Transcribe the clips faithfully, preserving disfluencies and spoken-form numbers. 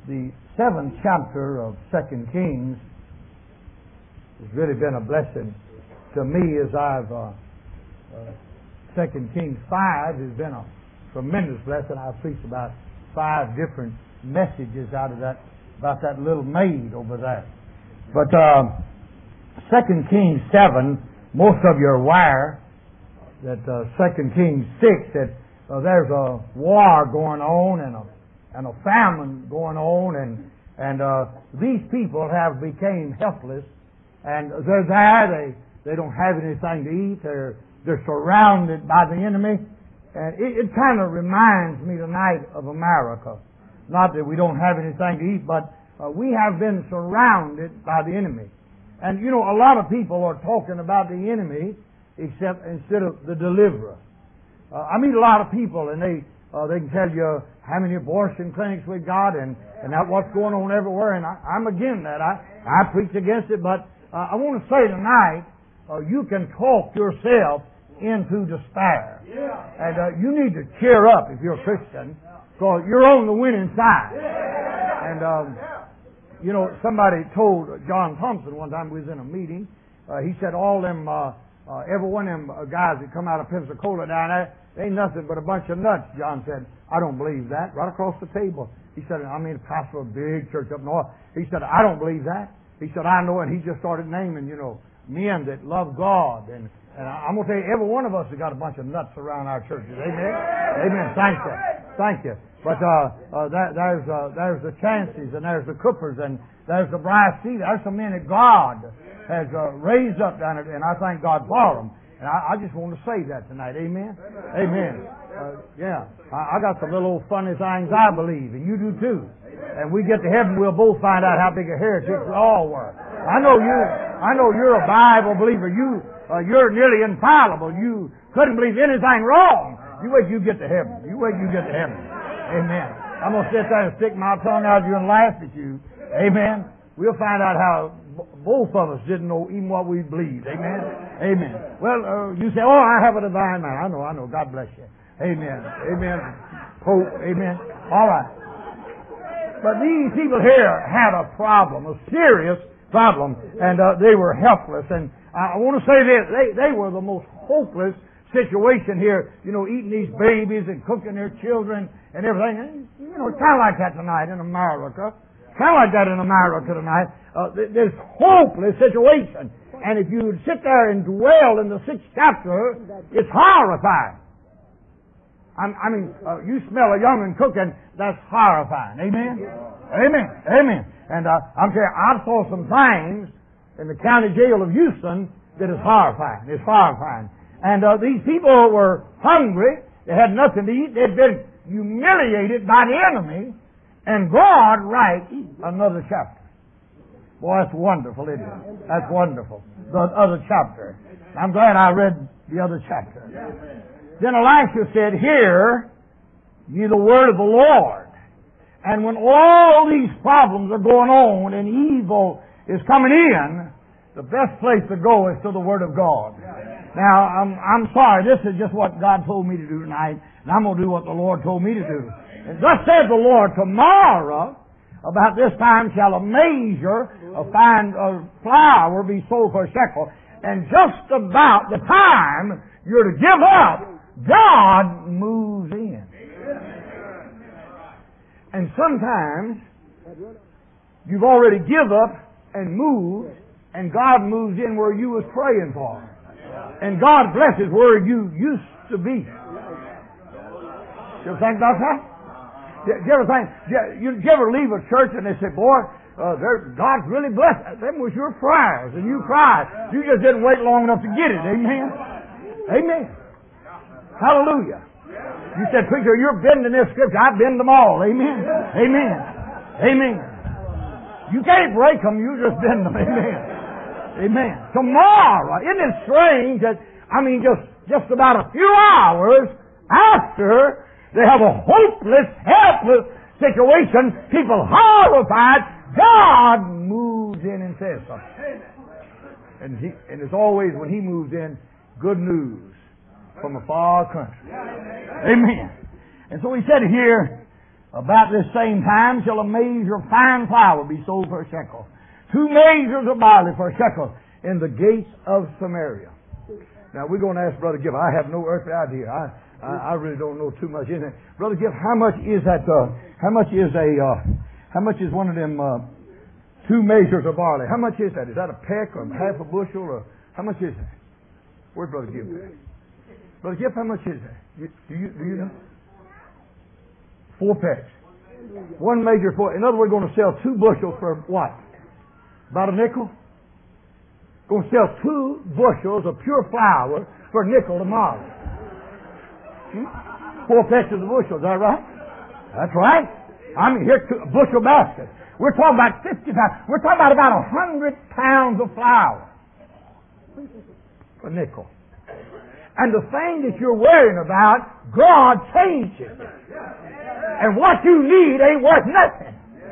The seventh chapter of Second Kings has really been a blessing to me as I've uh, uh, Second Kings five has been a tremendous blessing. I've preached about five different messages out of that about that little maid over there. But uh, Second Kings seven, most of you are aware that uh, Second Kings six that uh, there's a war going on and a and a famine going on, and and uh, these people have become helpless, and they're there. They they don't have anything to eat. They're they're surrounded by the enemy, and it, it kind of reminds me tonight of America. Not that we don't have anything to eat, but uh, we have been surrounded by the enemy. And you know, a lot of people are talking about the enemy, except instead of the deliverer. Uh, I meet a lot of people, and they. Uh, they can tell you how many abortion clinics we've got and, and that what's going on everywhere. And I, I'm against that. I, I preach against it. But uh, I want to say tonight, uh, you can talk yourself into despair. And uh, you need to cheer up if you're a Christian, because you're on the winning side. And, um, you know, somebody told John Thompson one time, we was in a meeting, uh, he said all them, uh, uh, every one of them guys that come out of Pensacola down there, they ain't nothing but a bunch of nuts. John said, I don't believe that. Right across the table. He said, I mean, a pastor of a big church up north. He said, I don't believe that. He said, I know. And he just started naming, you know, men that love God. And, and I'm going to tell you, every one of us has got a bunch of nuts around our churches. Amen? Amen. Thank you. Thank you. But uh, uh, that, there's, uh, there's the Chanceys, and there's the Coopers, and there's the Bryce Seeley. There's some men that God has uh, raised up down there, and I thank God for them. And I, I just want to say that tonight. Amen? Amen. Amen. Uh, yeah. I, I got some little old funny things I believe, and you do too. And we get to heaven, we'll both find out how big a heretic we all were. I know you. I know you're a Bible believer. You, uh, you're nearly infallible. You couldn't believe anything wrong. You wait till you get to heaven. You wait till you get to heaven. Amen. I'm gonna sit there and stick my tongue out at you and laugh at you. Amen. We'll find out how both of us didn't know even what we believed. Amen. Amen. Well, uh, you say, oh, I have a divine mind. I know, I know. God bless you. Amen. Amen. Hope. Amen. All right. But these people here had a problem, a serious problem, and uh, they were helpless. And I want to say this, they, they were the most hopeless situation here, you know, eating these babies and cooking their children and everything. And, you know, it's kind of like that tonight in America. Kind of like that in America tonight. Uh, this hopeless situation. And if you sit there and dwell in the sixth chapter, it's horrifying. I'm, I mean, uh, you smell a young'un cooking, that's horrifying. Amen? Amen. Amen. And uh, I'm telling you, I saw some things in the county jail of Houston that is horrifying. It's horrifying. And uh, these people were hungry. They had nothing to eat. They'd been humiliated by the enemy. And God writes another chapter. Boy, that's wonderful, isn't it? That's wonderful. The other chapter. I'm glad I read the other chapter. Then Elisha said, hear ye the word of the Lord. And when all these problems are going on and evil is coming in, the best place to go is to the word of God. Now, I'm, I'm sorry, this is just what God told me to do tonight, and I'm going to do what the Lord told me to do. And thus says the Lord, tomorrow, about this time shall a measure of fine uh, flour be sold for a shekel. And just about the time you're to give up, God moves in. And sometimes you've already give up and moved, and God moves in where you was praying for. And God blesses where you used to be. You ever think about that? Did you ever think, did you ever leave a church and they say, boy, uh, God's really blessed. Them was your prayers, and you cried. You just didn't wait long enough to get it. Amen? Amen. Hallelujah. You said, preacher, you're bending this scripture. I bend them all. Amen. Amen. Amen. You can't break them. You just bend them. Amen. Amen. Tomorrow, isn't it strange that, I mean, just, just about a few hours after they have a hopeless, helpless situation, people horrified, God moves in and says something. And, he, and it's always, when He moves in, good news from a far country. Amen. And so He said here, About this same time shall a measure of fine flour be sold for a shekel. Two measures of barley for a shekel in the gates of Samaria. Now we're going to ask Brother Gibb. I have no earthly idea. I I, I really don't know too much in it. Brother Gibb, how much is that? Uh, how much is a? Uh, how much is one of them uh, two measures of barley? How much is that? Is that a peck or half a bushel or how much is that? Where's Brother Gibb? Brother Gibb, how much is that? You, do you do you know? Four pecks. One measure for. In other words, we're going to sell two bushels for what? About a nickel. Going to sell two bushels of pure flour for a nickel tomorrow. Hmm? Four pecks of the bushel, is that right? That's right. I mean, here's a bushel basket. We're talking about fifty pounds. We're talking about about a hundred pounds of flour for a nickel. And the thing that you're worrying about, God changed it. And what you need ain't worth nothing.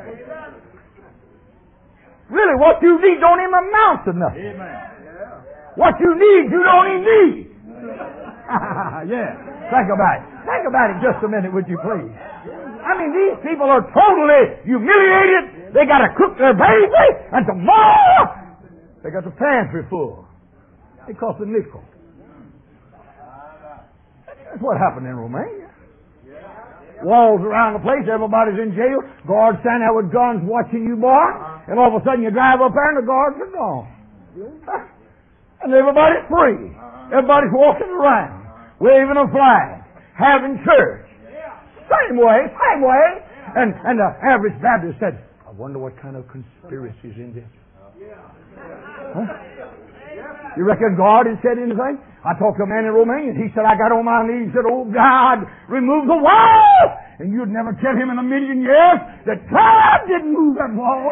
Really, what you need don't even amount to nothing. What you need, you don't even need. Yeah. Think about it. Think about it just a minute, would you please? I mean, these people are totally humiliated. They got to cook their baby, and tomorrow they got the pantry full. It costs a nickel. That's what happened in Romania. Walls around the place, everybody's in jail. Guards standing there with guns watching you, boy. And all of a sudden you drive up there and the guards are gone. And everybody's free. Everybody's walking around, waving a flag, having church. Same way, same way. And, and the average Baptist said, I wonder what kind of conspiracy is in this. Huh? You reckon God has said anything? I talked to a man in Romania, and he said, I got on my knees and said, oh God, remove the wall! And you'd never tell him in a million years that God didn't move that wall.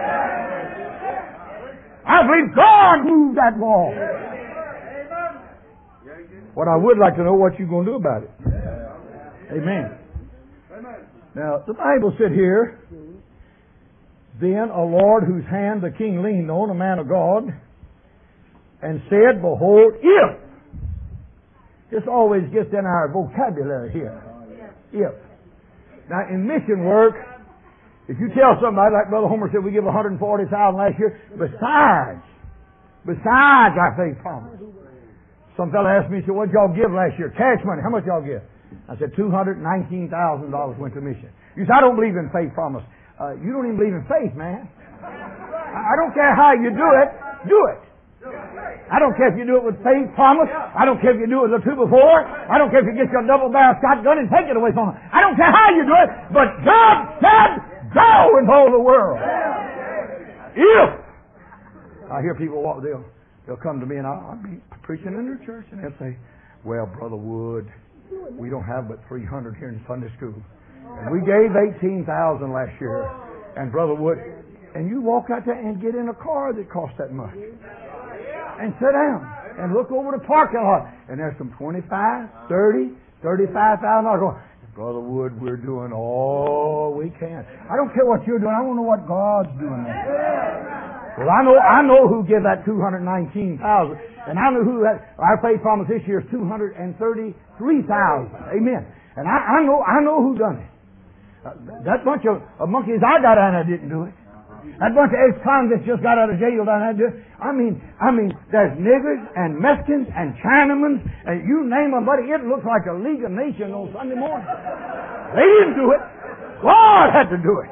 I believe God moved that wall. What I would like to know, what you going to do about it. Amen. Now, the Bible said here, then a Lord whose hand the king leaned on, a man of God, and said, behold, if. This always gets in our vocabulary here. If. Now, in mission work, if you tell somebody, like Brother Homer said, we give one hundred forty thousand dollars last year, besides, besides our faith promise. Some fellow asked me, he said, what did y'all give last year? Cash money. How much y'all give? I said, two hundred nineteen thousand dollars went to mission. You said, I don't believe in faith promise. Uh, you don't even believe in faith, man. I don't care how you do it. Do it. I don't care if you do it with faith promise. I don't care if you do it with the two before. I don't care if you get your double barrel shotgun and take it away from them. I don't care how you do it, but God said, go into all the world. If I hear people walk, they'll they'll come to me and I'll, I'll be preaching in their church and they'll say, well, Brother Wood, we don't have but three hundred here in Sunday school. And we gave eighteen thousand last year. And Brother Wood, and you walk out there and get in a car that costs that much. And sit down and look over the parking lot. And there's some twenty-five, thirty, thirty-five thousand dollars going, Brother Wood, we're doing all we can. I don't care what you're doing. I want to know what God's doing there. Well, I know I know who gave that two hundred nineteen thousand dollars. And I know who that, our faith promise this year is two hundred thirty-three thousand dollars. Amen. And I, I know I know who done it. Uh, that bunch of, of monkeys I got down there didn't do it. That bunch of ex-convicts just got out of jail down there. I mean, I mean, there's niggers and Mexicans and Chinamen and you name them, buddy. It looks like a League of Nations on Sunday morning. They didn't do it. God had to do it.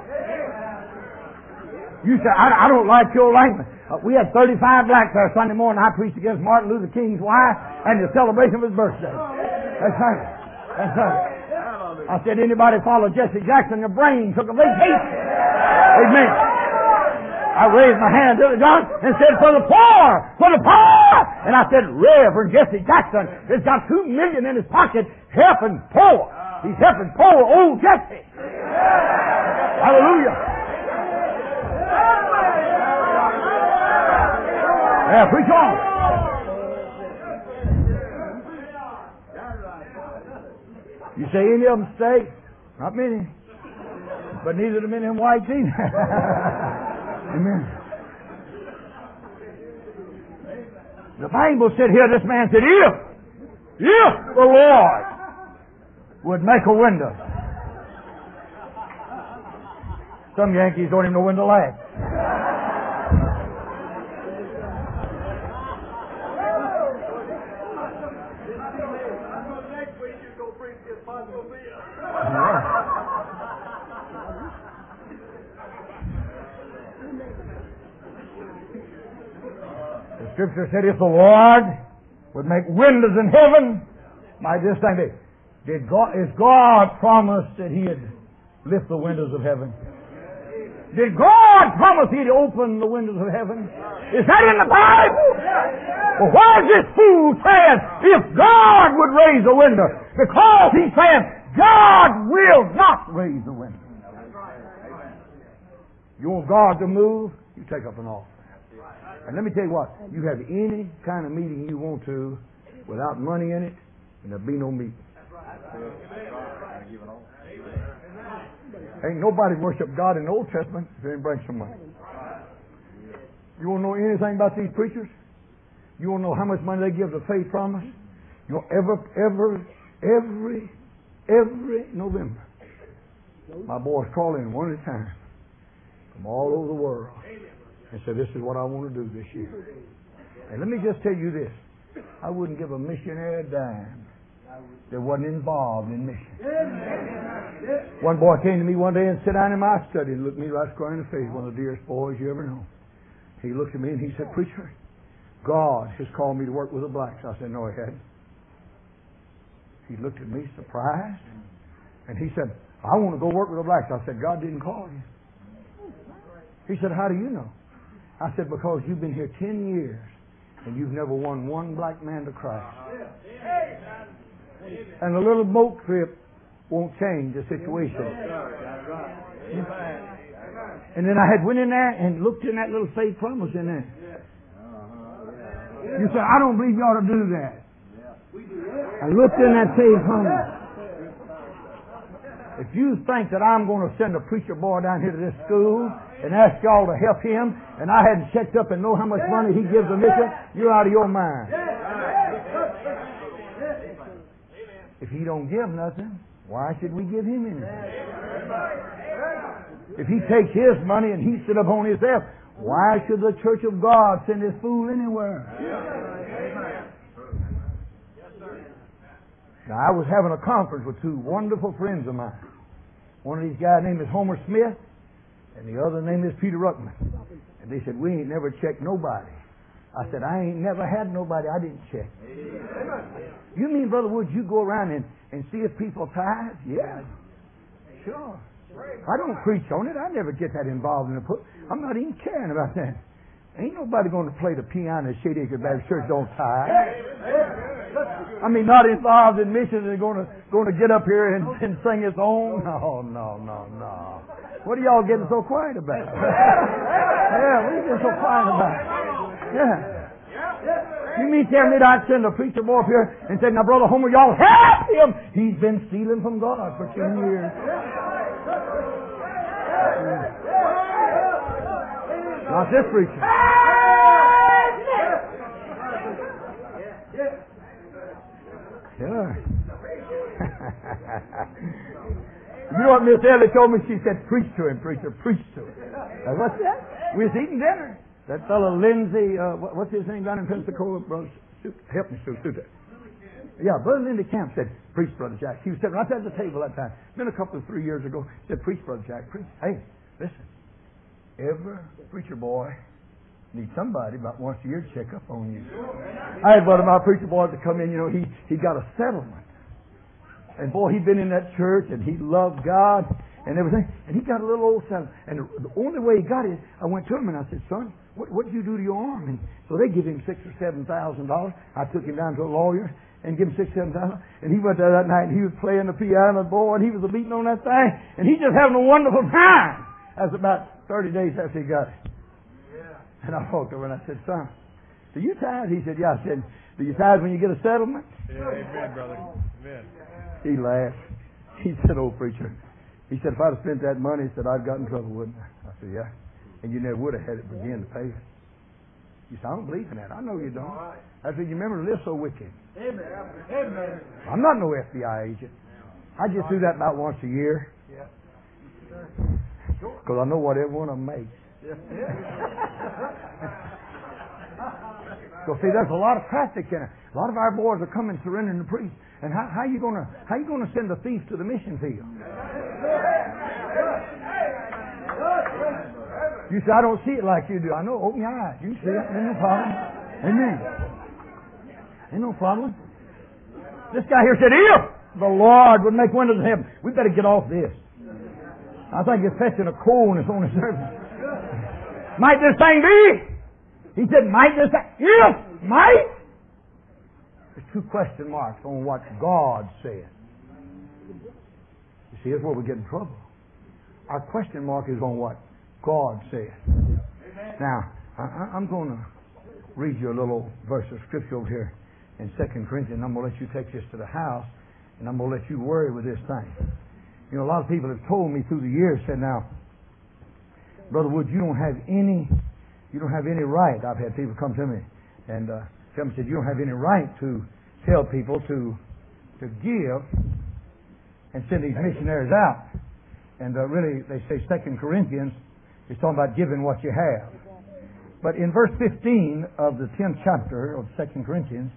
You say, I, I don't like your language. Uh, we had thirty-five blacks there Sunday morning. I preached against Martin Luther King's wife and the celebration of his birthday. That's right. That's right. I said, anybody follow Jesse Jackson, your brain took a vacation. Amen. I raised my hand to the John and said, for the poor, for the poor. And I said, Reverend Jesse Jackson has got two million in his pocket helping poor. He's helping poor old Jesse. Hallelujah. Yeah, preach on. You say any of them stay? Not many. But neither do many of them whites either. Amen. The Bible said here, this man said, if, if the Lord would make a window. Some Yankees don't even know when to laugh. The Scripture said if the Lord would make windows in heaven, might this thing be? Did God, is God promised that He'd lift the windows of heaven? Did God promise He'd open the windows of heaven? Is that in the Bible? Well, why is this fool saying if God would raise a window? Because he's saying God will not raise a window. You want God to move? You take up an offering. And let me tell you what, you have any kind of meeting you want to without money in it, and there'll be no meeting. Ain't nobody worship God in the Old Testament if they didn't bring some money. You want to know anything about these preachers? You want to know how much money they give to Faith Promise? You know, every, every, every, every November, my boys call in one at a time from all over the world and say, this is what I want to do this year. And let me just tell you this. I wouldn't give a missionary a dime that wasn't involved in mission. One boy came to me one day and sat down in my study and looked me right square in the face, one of the dearest boys you ever know. He looked at me and he said, preacher, God has called me to work with the blacks. I said, no, He hadn't. He looked at me surprised and he said, I want to go work with the blacks. I said, God didn't call you. He said, how do you know? I said, because you've been here ten years and you've never won one black man to Christ. And a little boat trip won't change the situation. And then I had went in there and looked in that little Faith Promise in there. You said, I don't believe you ought to do that. I looked in that Faith Promise. If you think that I'm going to send a preacher boy down here to this school and ask y'all to help him, and I hadn't checked up and know how much money he gives a mission, you're out of your mind. If he don't give nothing, why should we give him anything? If he takes his money and he sit up on himself, why should the Church of God send this fool anywhere? Now, I was having a conference with two wonderful friends of mine. One of these guys' name is Homer Smith, and the other name is Peter Ruckman. And they said, we ain't never checked nobody. I said, I ain't never had nobody I didn't check. You mean, Brother Woods, you go around and, and see if people tithe? Yeah, sure. I don't preach on it. I never get that involved in the put. I'm not even caring about that. Ain't nobody going to play the piano at Shady Acre Baptist Church don't tithe. I mean, not involved in missions and going to going to get up here and, and sing his own. No, no, no, no. What are y'all getting so quiet about? Yeah, what are you getting so quiet about? Yeah. You mean tell me that I'd send a preacher boy up here and say, now, Brother Homer, y'all help him. He's been stealing from God for ten years. Not this preacher. Sure. You know what Miss Ellie told me? She said, preach to him, preacher, preach to him. Uh, what's that? We was eating dinner. That fellow Lindsay, uh, what, what's his name down in Pensacola? Brother, help me, Sue. Yeah, Brother Lindsay Camp said, preach, Brother Jack. He was sitting right there at the table that time. It's been a couple of three years ago. He said, preach, Brother Jack, preach. Hey, listen. Every preacher boy needs somebody about once a year to check up on you. I had one of my preacher boys to come in, you know, he, he got a settlement. And boy, he'd been in that church and he loved God and everything. And he got a little old settlement. And the only way he got it, I went to him and I said, son, what what did you do to your arm? And so they give him six or seven thousand dollars. I took him down to a lawyer and give him six, seven thousand. And he went there that night and he was playing the piano, boy, and he was beating on that thing. And he just having a wonderful time. That's about thirty days after he got it. And I walked over and I said, son, do you tithe? He said, yeah. I said, do you tithe when you get a settlement? Yeah, amen, brother. Amen. He laughed. He said, oh, preacher. He said, if I'd have spent that money, he said, I'd got in trouble, wouldn't I? I said, yeah. And you never would have had it begin to pay it. You said, I don't believe in that. I know you don't. I said, you remember to live so wicked. Amen. Amen. I'm not no F B I agent. I just do that about once a year. because I know what every one of them makes. So see, there's a lot of traffic in it. A lot of our boys are coming surrendering to priests. And how, how you gonna how you gonna send a thief to the mission field? You say, I don't see it like you do. I know. Open your eyes. You see it. Ain't no problem. Amen. Ain't no problem. This guy here said, if the Lord would make windows of heaven, we better get off this. I think it's fetching a coldness on the surface. Might this thing be? He said, might this thing? If, might? There's two question marks on what God said. You see, here's where we get in trouble. Our question mark is on what God said. Now, I, I'm going to read you a little verse of Scripture over here in Second Corinthians. I'm going to let you take this to the house, and I'm going to let you worry with this thing. You know, a lot of people have told me through the years, said, now, Brother Wood, you don't have any, you don't have any right. I've had people come to me and uh, tell me, said, you don't have any right to tell people to to give and send these missionaries out. And uh, really, they say Second Corinthians is talking about giving what you have. But in verse fifteen of the tenth chapter of Second Corinthians,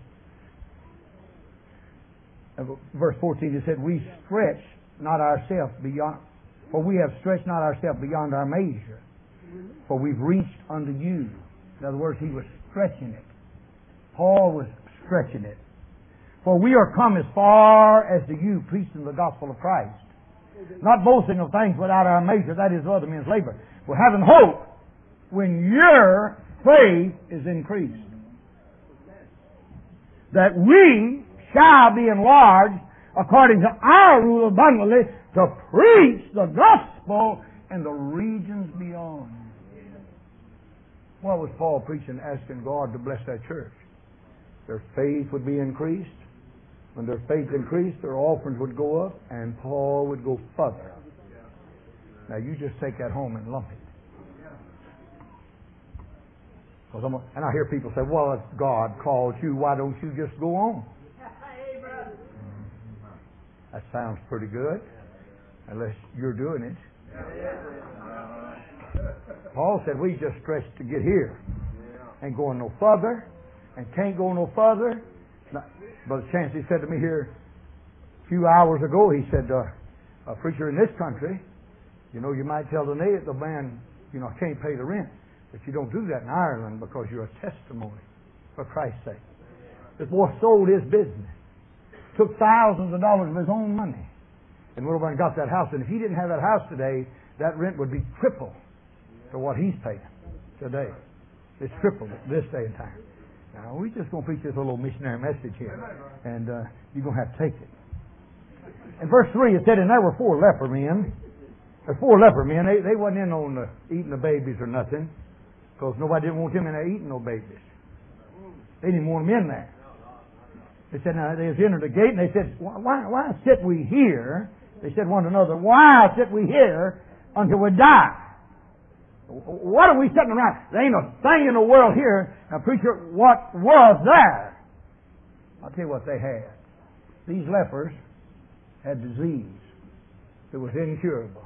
uh, verse fourteen, it said, we stretch not ourselves beyond, for we have stretched not ourselves beyond our measure, for we've reached unto you. In other words, he was stretching it. Paul was stretching it. For we are come as far as to you, preaching the gospel of Christ, not boasting of things without our measure, that is other men's labor. We're having hope when your faith is increased, that we shall be enlarged according to our rule abundantly to preach the gospel in the regions beyond. What was Paul preaching, asking God to bless that church? Their faith would be increased. When their faith increased, their offerings would go up, and Paul would go further. Now you just take that home and lump it. Because I'm a, and I hear people say, well, if God called you, why don't you just go on? That sounds pretty good, unless you're doing it. Paul said, we just stretched to get here. Ain't going no further, and can't go no further. Brother Chance, he said to me here a few hours ago, he said, uh, a preacher in this country, you know, you might tell the native, the man, you know, can't pay the rent. But you don't do that in Ireland because you're a testimony for Christ's sake. This boy sold his business, took thousands of dollars of his own money, and went over and got that house. And if he didn't have that house today, that rent would be triple to what he's paying today. It's triple this day and time. Now, we're just going to preach this little missionary message here, and uh, you're going to have to take it. In verse three, it said, and there were four leper men. There's four leper men. They, they wasn't in on the, eating the babies or nothing, because nobody didn't want them in there eating no babies. They didn't want them in there. They said, now, they was entered the gate, and they said, why, why sit we here? They said one to another, why sit we here until we die? What are we sitting around? There ain't a thing in the world here. Now, preacher, what was there? I'll tell you what they had. These lepers had disease that was incurable.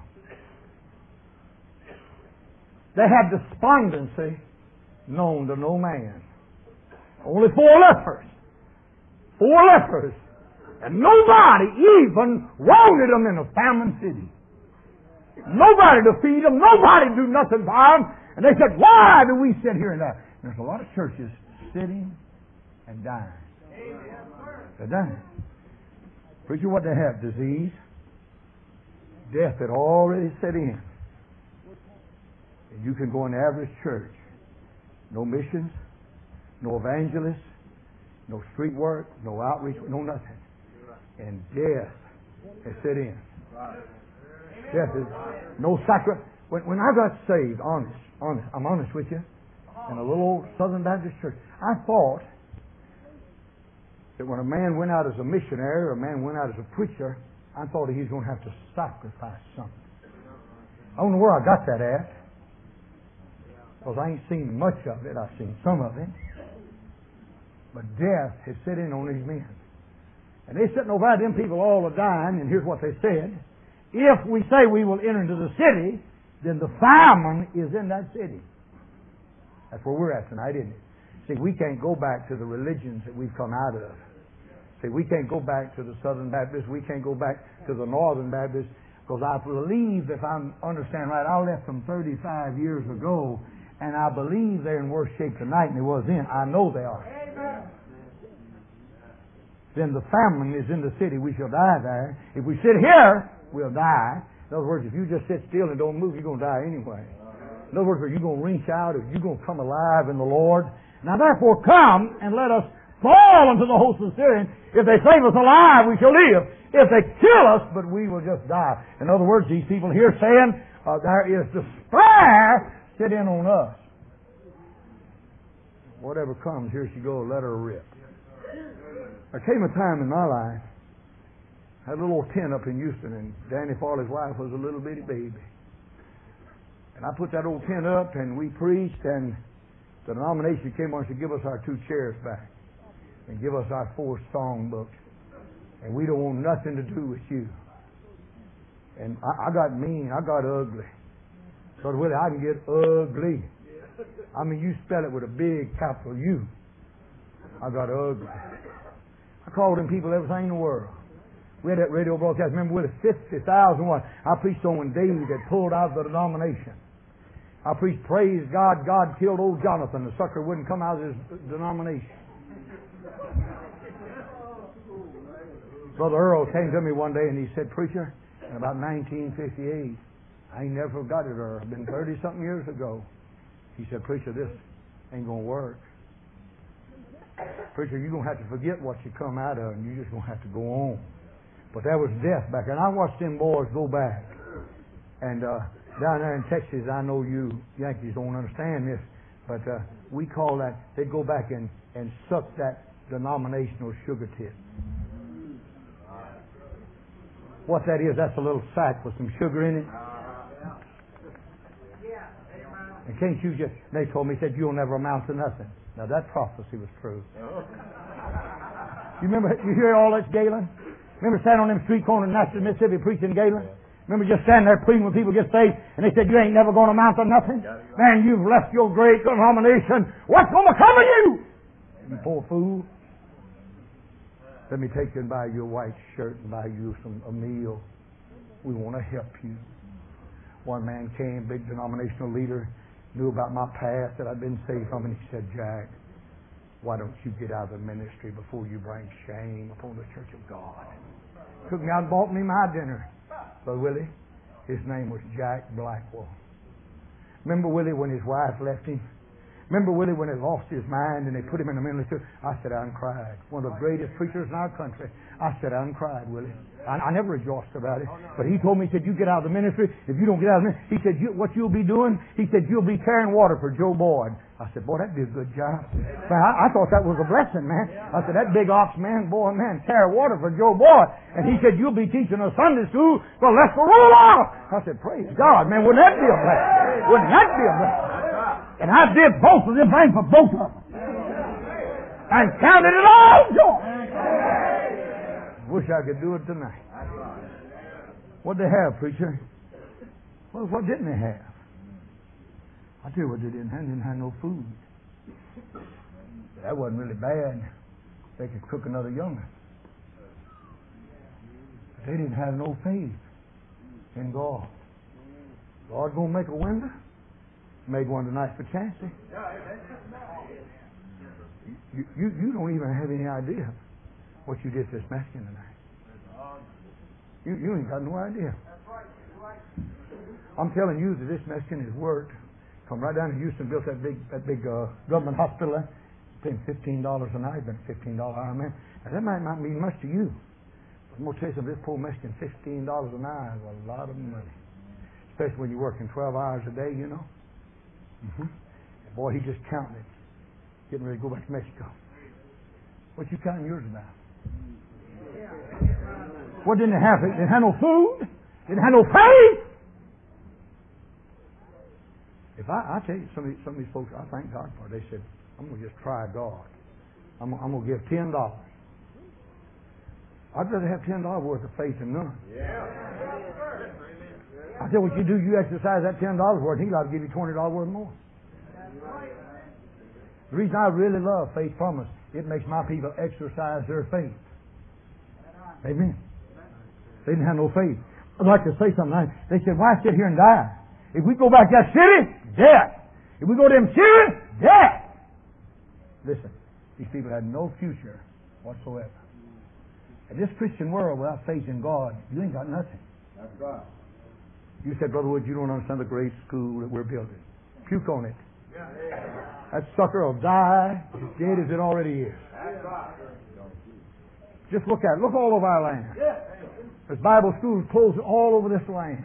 They had despondency known to no man. Only four lepers. Four lepers. And nobody even wanted them in a famine city. Nobody to feed them. Nobody to do nothing for them. And they said, why do we sit here and die? There's a lot of churches sitting and dying. They're dying. Preacher, what they have? Disease. Death had already set in. And you can go in the average church. No missions. No evangelists. No street work. No outreach. No nothing. And death has set in. Death is no sacrifice. When, when I got saved, honest, honest, I'm honest with you, in a little old Southern Baptist church, I thought that when a man went out as a missionary or a man went out as a preacher, I thought he was going to have to sacrifice something. I don't know where I got that at, because I ain't seen much of it. I've seen some of it. But death has set in on these men. And they sitting over there, them people all are dying, and here's what they said. If we say we will enter into the city, then the famine is in that city. That's where we're at tonight, isn't it? See, we can't go back to the religions that we've come out of. See, we can't go back to the Southern Baptists. We can't go back to the Northern Baptists. Because I believe, if I understand right, I left them thirty-five years ago, and I believe they're in worse shape tonight than they was then. I know they are. Amen. Then the famine is in the city. We shall die there. If we sit here, we'll die. In other words, if you just sit still and don't move, you're going to die anyway. In other words, are you going to reach out? Are you going to come alive in the Lord? Now therefore come and let us fall unto the host of the Syrians. If they save us alive, we shall live. If they kill us, but we will just die. In other words, these people here saying, uh, there is despair sit in on us. Whatever comes, here she goes, let her rip. There came a time in my life, I had a little tent up in Houston, and Danny Farley's wife was a little bitty baby. And I put that old tent up, and we preached, and the denomination came on to give us our two chairs back and give us our four song books. And we don't want nothing to do with you. And I, I got mean. I got ugly. Brother Willie, I can get ugly. I mean, you spell it with a big capital U. I got ugly. I called them people everything in the world. We had that radio broadcast. Remember, Willie, fifty thousand one. I preached on when David had pulled out of the denomination. I preached, praise God, God killed old Jonathan. The sucker wouldn't come out of his denomination. Brother Earl came to me one day and he said, preacher, in about nineteen fifty-eight, I ain't never forgot it, Earl. It's been thirty-something years ago. He said, preacher, this ain't going to work. Preacher, you're going to have to forget what you come out of and you're just going to have to go on. But there was death back there. And I watched them boys go back. And uh, down there in Texas, I know you Yankees don't understand this, but uh, we call that, they go back and, and suck that denominational sugar tip. What that is, that's a little sack with some sugar in it. And can't you just, they told me, said, you'll never amount to nothing. Now that prophecy was true. You remember, you hear all this, Galen? Remember standing on them street corners in Nashville, Mississippi, preaching Galen? Remember just standing there pleading when people get saved, and they said, you ain't never going to amount to nothing? Man, you've left your great denomination. What's going to come of you? You poor fool. Let me take you and buy you a white shirt and buy you some a meal. We want to help you. One man came, big denominational leader, knew about my past, that I'd been saved from, and he said, Jack, why don't you get out of the ministry before you bring shame upon the church of God? Took me out and bought me my dinner. Brother Willie, his name was Jack Blackwell. Remember Willie when his wife left him? Remember Willie when he lost his mind and they put him in the ministry? I sat down and cried. One of the greatest preachers in our country. I sat down and cried, Willie. I, I never rejoiced about it. But he told me, he said, you get out of the ministry. If you don't get out of the ministry, he said, you, what you'll be doing? He said, you'll be carrying water for Joe Boyd. I said, boy, that'd be a good job. Man, I, I thought that was a blessing, man. I said, that big ox man, boy, man, carry water for Joe Boyd. And he said, you'll be teaching a Sunday school for Lester Roloff. I said, praise God, man, wouldn't that be a blessing? Wouldn't that be a blessing? And I did both of them things for both of them. And counted it all joy. Wish I could do it tonight. What'd they have, preacher? Well, what didn't they have? I tell you what they didn't have. They didn't have no food. That wasn't really bad. They could cook another younger. But they didn't have no faith in God. God gonna make a window? Made one tonight for Chancey. You, you, you don't even have any idea what you did to this Mexican tonight. You, you ain't got no idea. I'm telling you that this Mexican has worked. Come right down to Houston, built that big that big uh, government hospital there. Paid him fifteen dollars a night, been fifteen dollars an hour, man. Now, that might not mean much to you. But I'm going to tell you something, this poor Mexican, fifteen dollars an hour is a lot of money. Especially when you're working twelve hours a day, you know. Mm-hmm. Boy, he just counting it. Getting ready to go back to Mexico. What you counting yours about? What didn't they have? They didn't have no food. Didn't have no faith. If I, I tell you, some of, these, some of these folks, I thank God for it. They said, I'm going to just try God. I'm, I'm going to give ten dollars. I'd rather have ten dollars worth of faith than none. Yeah. I said, what you do, you exercise that ten dollars worth, he'll have to give you twenty dollars worth more. The reason I really love Faith Promise, it makes my people exercise their faith. Amen. They didn't have no faith. I'd like to say something. They said, why sit here and die? If we go back to that city, death. If we go to them cities, death. Listen, these people had no future whatsoever. In this Christian world without faith in God, you ain't got nothing. That's right. You said, Brother Wood, you don't understand the great school that we're building. Puke on it. That sucker will die as dead as it already is. Just look at it. Look all over our land. There's Bible schools closed all over this land.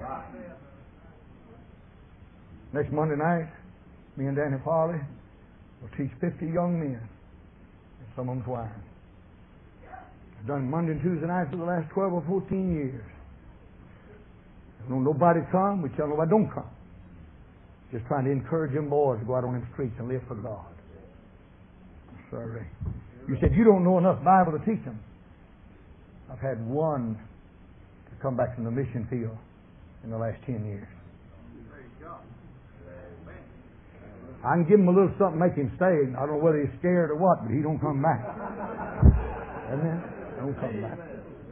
Next Monday night, me and Danny Farley will teach fifty young men, and some of them swine. I've done Monday and Tuesday nights for the last twelve or fourteen years. If nobody come, we tell nobody don't come. Just trying to encourage them boys to go out on them streets and live for God. Sorry. You said you don't know enough Bible to teach them. I've had one to come back from the mission field in the last ten years. I can give him a little something, make him stay. I don't know whether he's scared or what, but he don't come back. Amen? Don't come back.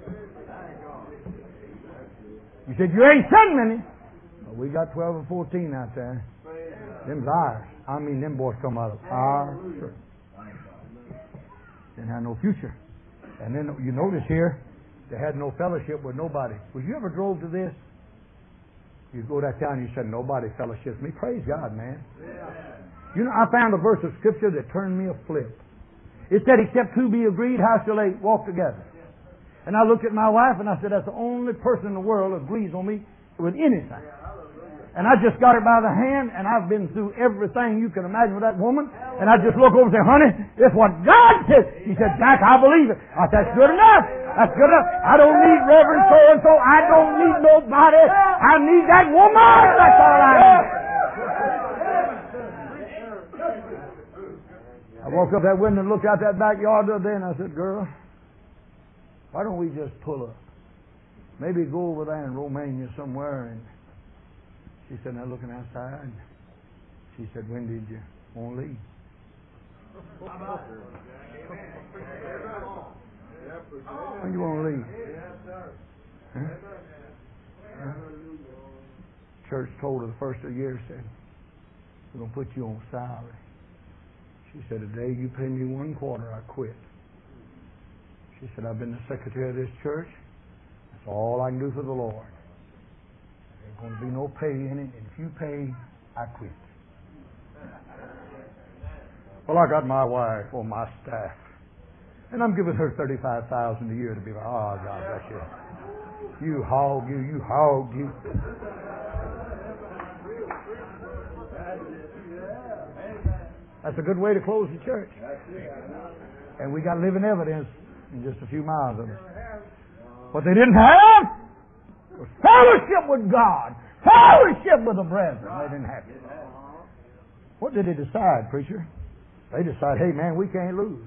You said you ain't sent many. Well, we got twelve or fourteen out there. Them's ours. I mean, them boys come out of our church. Didn't have no future. And then you notice here, they had no fellowship with nobody. Was you ever drove to this? You go that town and you said, nobody fellowships me. Praise God, man. You know, I found a verse of Scripture that turned me a flip. It said, except two be agreed, how shall they walk together? And I looked at my wife and I said, that's the only person in the world that agrees on me with anything. And I just got her by the hand, and I've been through everything you can imagine with that woman. And I just look over and say, honey, it's what God said. She said, Jack, I believe it. I said, that's good enough. That's good enough. I don't need Reverend so-and-so. I don't need nobody. I need that woman. That's all I need. I walked up that window and looked out that backyard the other day, and I said, girl, why don't we just pull up? Maybe go over there in Romania somewhere. And she said, now looking outside. She said, when did you want to leave? When do you want to leave? Huh? Huh? Church told her the first of the year, said, we're going to put you on salary. She said, the day you pay me one quarter, I quit. She said, I've been the secretary of this church. That's all I can do for the Lord. There's going to be no pay in it, and if you pay, I quit. Well, I got my wife on my staff, and I'm giving her thirty-five thousand dollars a year to be like, oh, God bless you. You hog, you, you hog, you. That's a good way to close the church. And we got living evidence in just a few miles of it. What they didn't have was fellowship with God, fellowship with the brethren. They didn't have it. What did they decide, preacher? They decided, hey man, we can't lose.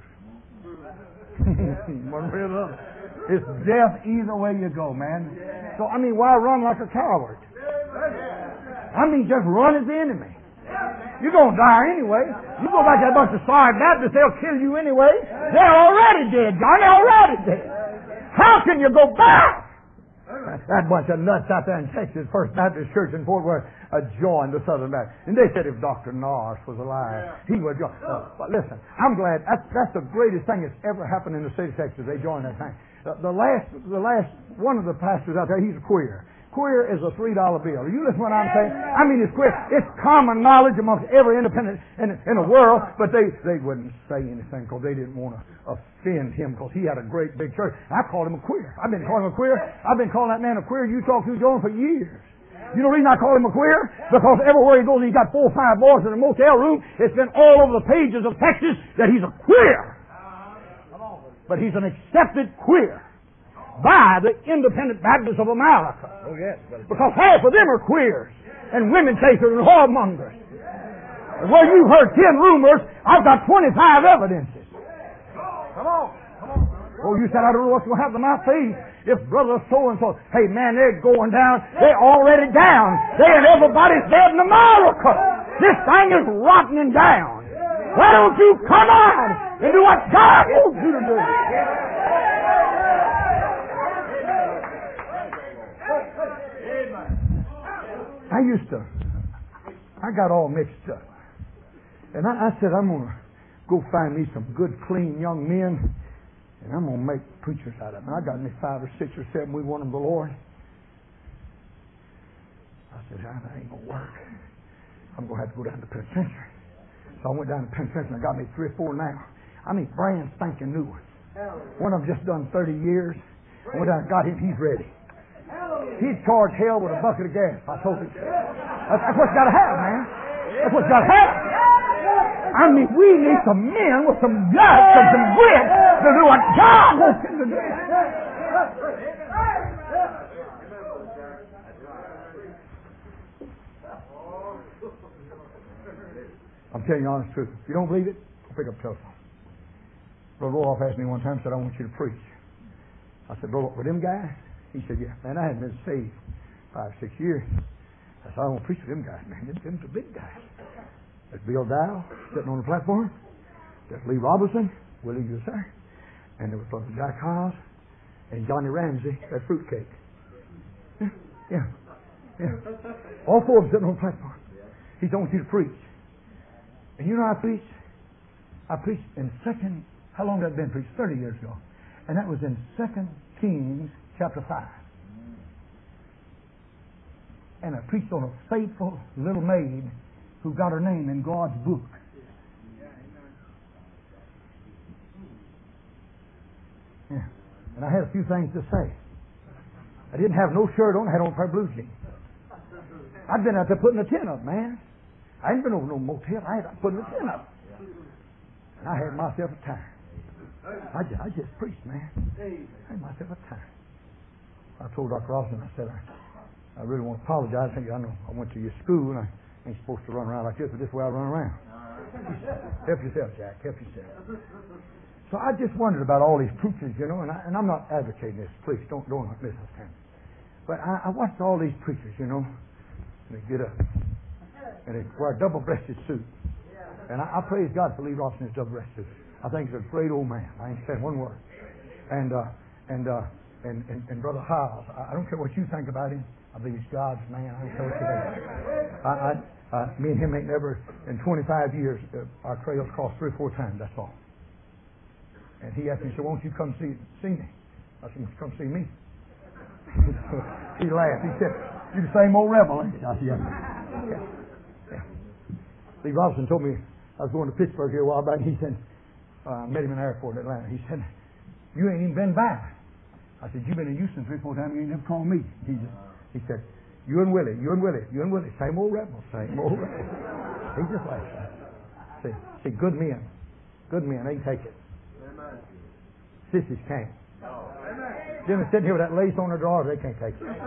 One way or another. It's death either way you go, man. So I mean, why run like a coward? I mean, just run as the enemy. You're going to die anyway. You go back to that bunch of sorry Baptists, they'll kill you anyway. They're already dead, John. They're already dead. How can you go back? That bunch of nuts out there in Texas, First Baptist Church in Fort Worth, uh, joined the Southern Baptist. And they said if Doctor Norris was alive, he would join. Uh, but listen, I'm glad. That's, that's the greatest thing that's ever happened in the state of Texas. They joined that thing. Uh, the last, the last, one of the pastors out there, he's a queer. Queer is a three dollar bill. Are you listening to what I'm saying? I mean, it's queer. It's common knowledge amongst every independent in, in the world, but they, they wouldn't say anything because they didn't want to offend him because he had a great big church. I called him a queer. I've been calling him a queer. I've been calling that man a queer you talk to John for years. You know the reason I call him a queer? Because everywhere he goes, he's got four or five boys in a motel room. It's been all over the pages of Texas that he's a queer. But he's an accepted queer by the Independent Baptists of America. Oh, yes. Because half of them are queers and women takers and whoremongers. And where you've heard ten rumors, I've got twenty-five evidences. Come on. Come on. Oh, you said, I don't know what's going to happen to my feet. If brother so-and-so, hey man, they're going down. They're already down. They and everybody's dead in America. This thing is rotting down. Why don't you come on and do what God wants you to do? I used to, I got all mixed up. And I, I said, I'm going to go find me some good, clean young men, and I'm going to make preachers out of them. I got me five or six or seven. We want them the Lord. I said, that ain't going to work. I'm going to have to go down to the penitentiary. So I went down to the penitentiary and I got me three or four now. I mean, brand spanking new ones. One of them just done thirty years. I went down and got him. He's ready. He'd charge hell with a bucket of gas. I told him. That's, that's what you got to have, man. That's what you got to have. I mean, we need some men with some guts and some grit to do what God wants them to do. I'm telling you the honest truth. If you don't believe it, pick up the telephone. Brother Roloff asked me one time, said, I want you to preach. I said, Brother, with them guys? He said, yeah. Man, I hadn't been saved five, six years. I said, I want to preach with them guys, man. Them, them's the big guys. There's Bill Dow sitting on the platform. There's Lee Robinson, Willie Usar. And there was Brother Jack Haas and Johnny Ramsey, that fruitcake. Yeah, yeah, yeah. All four of them sitting on the platform. He said, I want you to preach. And you know I preached? I preached in second, how long had that been preached? thirty years ago. And that was in Second Kings chapter five. And I preached on a faithful little maid who got her name in God's book. Yeah. And I had a few things to say. I didn't have no shirt on, I had on a pair of blue jeans. I'd been out there putting a tent up, man. I ain't been over no motel. I ain't putting a tent up. And I had myself a time. I just, I just preached, man. I had myself a time. I told Doctor Austin, I said, I, I really want to apologize. I think I know I went to your school and I ain't supposed to run around like this, but this is the way I run around. Help yourself, Jack. Help yourself. So I just wondered about all these preachers, you know, and, I, and I'm not advocating this. Please don't don't misunderstand. But I, I watched all these preachers, you know, and they get up and they wear a double-breasted suit. And I, I praise God for Lee Robinson, his double-breasted suit. I think he's a great old man. I ain't saying one word. And uh, and, uh, and and and Brother Hiles, I, I don't care what you think about him. I believe he's God's man. I don't care what you think. I, I, uh, me and him ain't never in twenty-five years. Uh, our trails crossed three or four times. That's all. And he asked me, he said, "Won't you come see see me?" I said, "Won't you come see me?" He laughed. He said, "You're the same old rebel, ain't you?" I said, "Yeah." yeah. yeah. Lee Robinson told me I was going to Pittsburgh here a while back. He said, uh, I met him in the airport in Atlanta. He said, "You ain't even been back." I said, "You've been in Houston three, four times. You ain't never called me." He said, he said, "You and Willie, you and Willie, you and Willie, same old rebel, same old rebel." He just laughed. See, see, good men, good men, they take it. Sissies can't. Them are sitting here with that lace on their drawers, they can't take it. They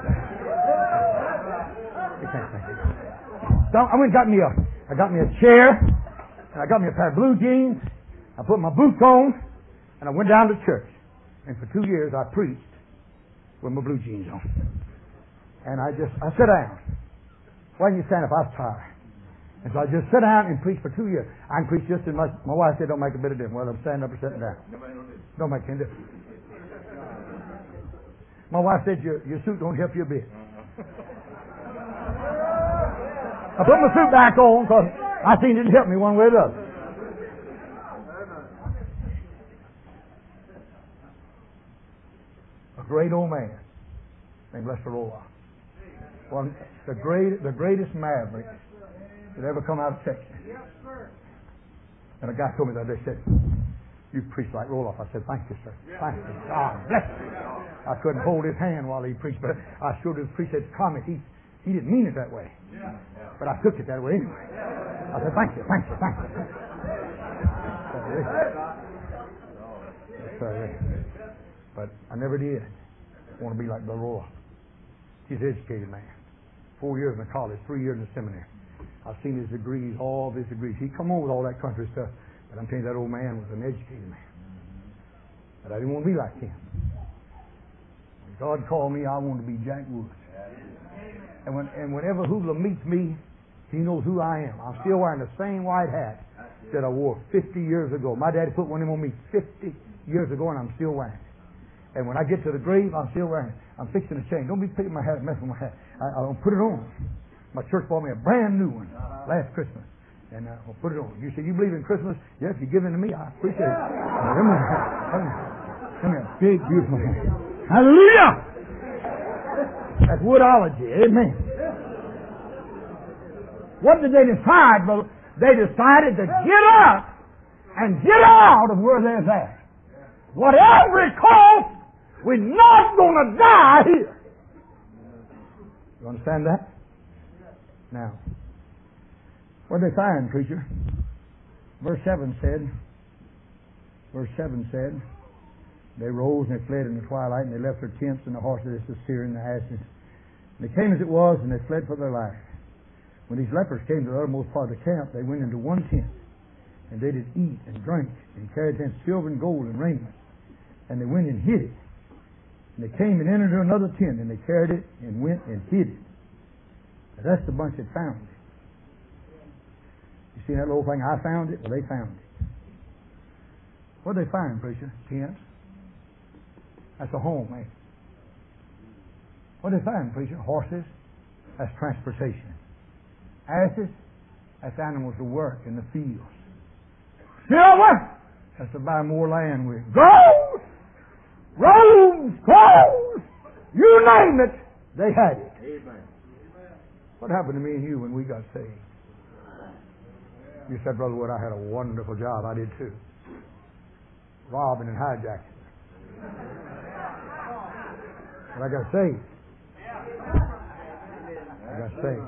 can't take it. So I went and got me a, I got me a chair, and I got me a pair of blue jeans. I put my boots on, and I went down to church. And for two years, I preached with my blue jeans on. And I just, I sat down. Why didn't you stand up? I was tired. And so I just sat down and preached for two years. I can preach just as much. My wife said, don't make a bit of difference whether I'm standing up or sitting down. Don't make any difference. My wife said, your, your suit don't help you a bit. I put my suit back on because I seen it didn't help me one way or the other. A great old man named Lester Roloff. One, the great, the greatest maverick that ever come out of Texas. And a guy told me that they said, "You preach like Roloff." I said, "Thank you, sir. Thank you. God bless you." I couldn't hold his hand while he preached, but I sure did appreciate the comment. He he didn't mean it that way, but I took it that way anyway. I said, "Thank you, thank you, thank you." But I never did want to be like Brother Roloff. He's an educated man. Four years in college, three years in the seminary. I've seen his degrees, all of his degrees. He come on with all that country stuff, but I'm telling you, that old man was an educated man. But I didn't want to be like him. When God called me, I wanted to be Jack Woods. And, when, and whenever Hoodlum meets me, he knows who I am. I'm still wearing the same white hat that I wore fifty years ago. My daddy put one of them on me fifty years ago, and I'm still wearing it. And when I get to the grave, I'm still wearing it. I'm fixing a change. Don't be picking my hat and messing with my hat. I, I'll put it on. My church bought me a brand new one last Christmas. And uh, I'll put it on. You say, you believe in Christmas? Yeah, if you give it to me, I appreciate it. Now, come here. Come here. Big, beautiful hand. Hallelujah! That's woodology. Amen. What did they decide, brother? They decided to get up and get out of where they're at. Whatever it costs, we're not going to die here. You understand that? Now, what did they find, preacher? Verse seven said, verse seven said, they rose and they fled in the twilight, and they left their tents and the horses, the steer and the asses. And they came as it was, and they fled for their life. When these lepers came to the uttermost part of the camp, they went into one tent, and they did eat and drink, and carried thence silver and gold and raiment. And they went and hid it. And they came and entered into another tent, and they carried it and went and hid it. Now, that's the bunch that found it. You see that little thing? I found it. Well, they found it. What did they find, preacher? Tents. That's a home, eh? What did they find, preacher? Horses. That's transportation. Asses. That's animals to work in the fields. Silver. That's to buy more land with. Gold. Robes. Clothes. You name it. They had it. Amen. What happened to me and you when we got saved? You said, Brother Wood, I had a wonderful job. I did too. Robbing and hijacking. But I got saved. I got saved.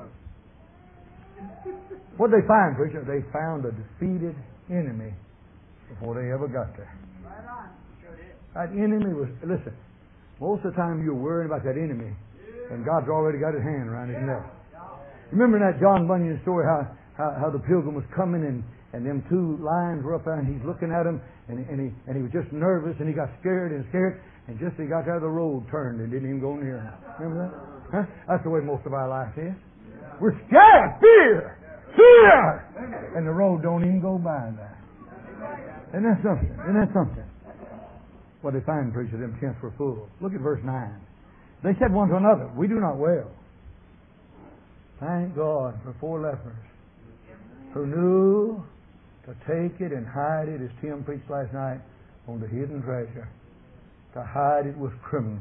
What did they find, preacher? They found a defeated enemy before they ever got there. That enemy was, listen, most of the time you're worried about that enemy, and God's already got his hand around his neck. Remember that John Bunyan story, how How, how the pilgrim was coming and, and them two lions were up there and he's looking at them and, and, he, and he was just nervous and he got scared and scared and just as he got there the road turned and didn't even go near him. Remember that? Huh? That's the way most of our life is. We're scared, fear, fear, and the road don't even go by there. Isn't that something? Isn't that something? What they find, preacher, them tents were full. Look at verse nine. They said one to another, we do not well. Thank God for four lepers who knew to take it and hide it, as Tim preached last night on the hidden treasure. To hide it was criminal.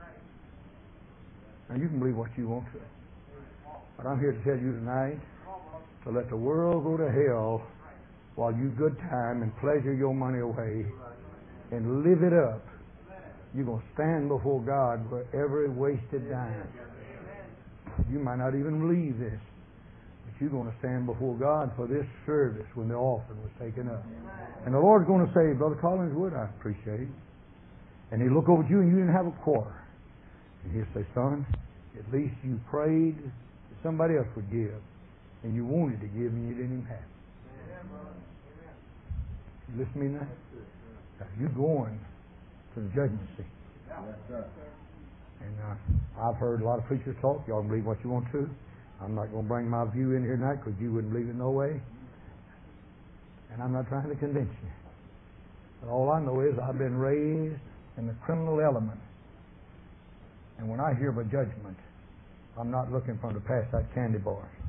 Now you can believe what you want to. But I'm here to tell you tonight to let the world go to hell while you good time and pleasure your money away and live it up. You're going to stand before God for every wasted dime. You might not even believe this. You're going to stand before God for this service when the offering was taken up. And the Lord's going to say, Brother Collinswood, I appreciate it. And He'll look over at you and you didn't have a quarter. And He'll say, son, at least you prayed that somebody else would give. And you wanted to give and you didn't even have it. You listen to me now? Now you're going to the judgment seat. And uh, I've heard a lot of preachers talk. Y'all can believe what you want to. I'm not going to bring my view in here tonight because you wouldn't believe it no way. And I'm not trying to convince you. But all I know is I've been raised in the criminal element. And when I hear of a judgment, I'm not looking for them to pass that candy bar.